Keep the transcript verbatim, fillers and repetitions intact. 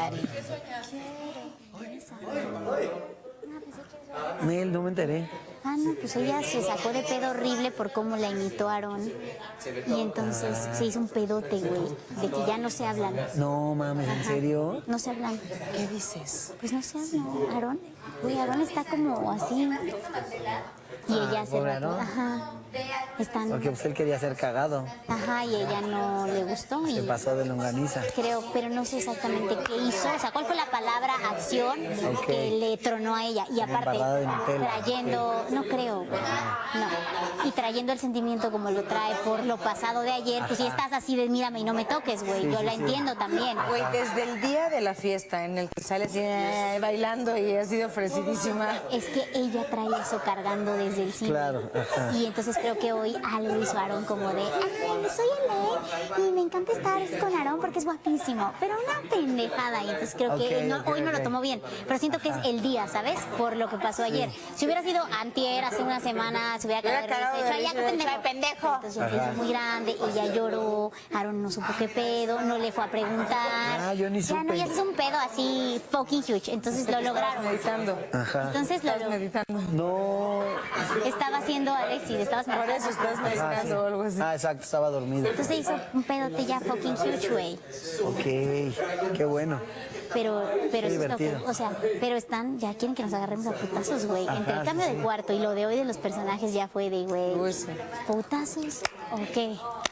Ari. ¿Qué soñaste? Nel, no me enteré. Ah, no, pues ella se sacó de pedo horrible por cómo la imitó Aarón. Y entonces se hizo un pedote, güey, de que ya no se hablan. No mames, ¿en serio? No se hablan. ¿Qué dices? Pues no se hablan. Aarón, güey, Aarón está como así. Y ella Ah, se pobre rató. Aarón. Ajá. Están. Porque pues él quería ser cagado. Ajá, y ella no le gustó. Y Se pasó de longaniza. creo, pero no sé exactamente qué hizo. O sea, cuál fue la palabra acción Ok. que le tronó a ella. Y aparte, embarrada de Nutella. trayendo, no creo, güey, no. Y trayendo el sentimiento como lo trae por lo pasado de ayer, pues si estás así de mírame y no me toques, güey. Sí, Yo sí, la sí. entiendo también. Güey, desde el día de la fiesta en el que sales eh, bailando y has sido ofrecidísima. Es que ella trae eso cargando desde el cine. Claro, ajá. Y entonces creo que hoy algo hizo Aarón como de, ay, soy Elaine y me encanta estar con Aarón porque es guapísimo. Pero una pendejada. Y entonces creo que Ok, él no- ok, hoy no ok. lo tomó bien. Pero siento que es el día, ¿sabes? Por lo que pasó ayer. Si hubiera sido antier, hace una semana, se hubiera Hubiera cagado de cagado risa. de Ya, risa, qué pendejo. "Ay, pendejo". Entonces ya se hizo muy grande, ella lloró, Aarón no supo qué pedo, no le fue a preguntar. Ah, yo ni Ya no, supe. ya se hizo un pedo así fucking huge. Entonces lo lograron. Meditando. Ajá. Entonces lo Estás lograron. meditando. No. Estaba haciendo Alexis, estabas Por eso estás Ah, sí. meditando o algo así. Ah, exacto, estaba dormido. Entonces hizo un pedote ya fucking huge, güey. Ok, qué bueno. Pero, pero Qué eso está, divertido. o sea, pero están, ya quieren que nos agarremos a putazos, güey. Entre el Ajá, cambio sí, de sí. cuarto y lo de hoy de los personajes ya fue de, güey, Uy, sí. ¿putazos o qué?